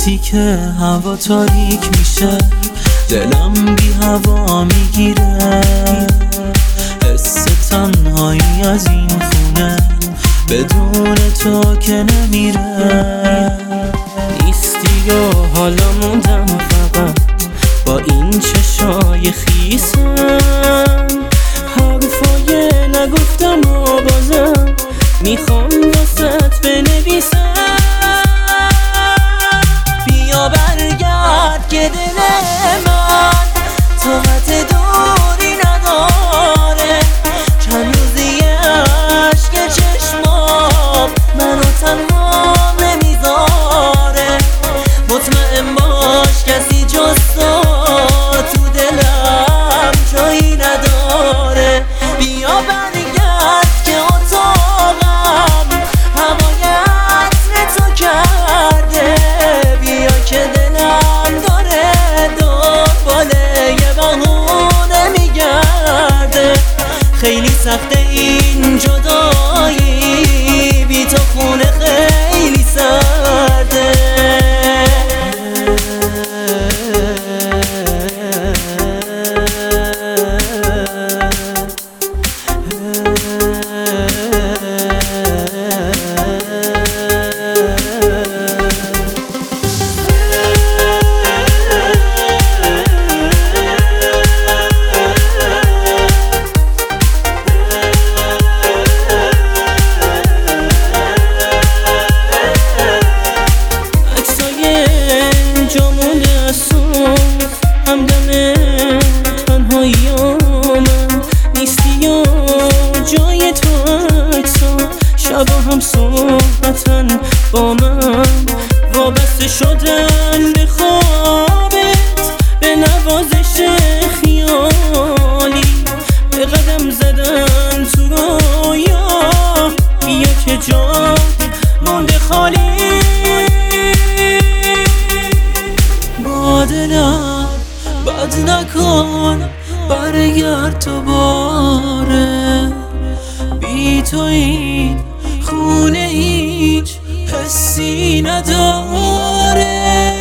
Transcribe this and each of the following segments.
وقتی که هوا تاریک میشه دلم بی هوا میگیره، حس تنهایی از این خونه بدون تو که نمیره. نیستی و حالا موندم فقط با این چشای خیسم، حرفای نگفتم و بازم میخوام واسط بنویسم. بیا برگرد که دل من طاقت دوری نداره، چند روزی عشق چشمام منو تنها نمیذاره. مطمئن باش کسی جز تو دلم جایی نداره. بیا برگرد که اتاقم هوای عطر تو کرده، بیا که دلم داره دنبال یه بهونه میگرده. خیلی سخته این جدایی، بی تو خونه خیلی سرده. همدم تنهاییامم نیستی و جای تو عکسا شبا هم صحبتن با من، وابسته شدن به خوابت، به نوازش خیالی، به قدم زدن تو رویا. بیا که جا مونده خالی، با دلم بد نکن برگرد تو باره. بی تو این خونه هیچ حسی نداره.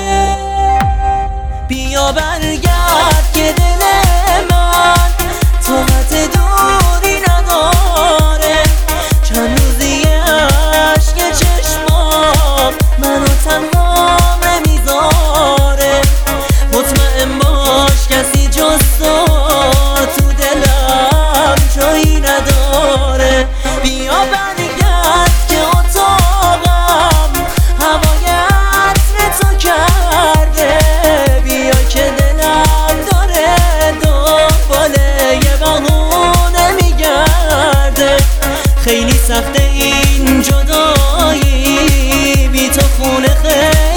بیا برگرد که دل من طاقت دوری نداره، چند روزی عشق چشمام منو تنها نمیذاره. مطمئن باش کسی جز تو دلم جایی نداره. بیا برگرد که اتاقم هوای عطر تو کرده، بیا که دلم داره دنبال یه بهونه میگرده. خیلی سخته این جدایی، بی تو خونه خیلی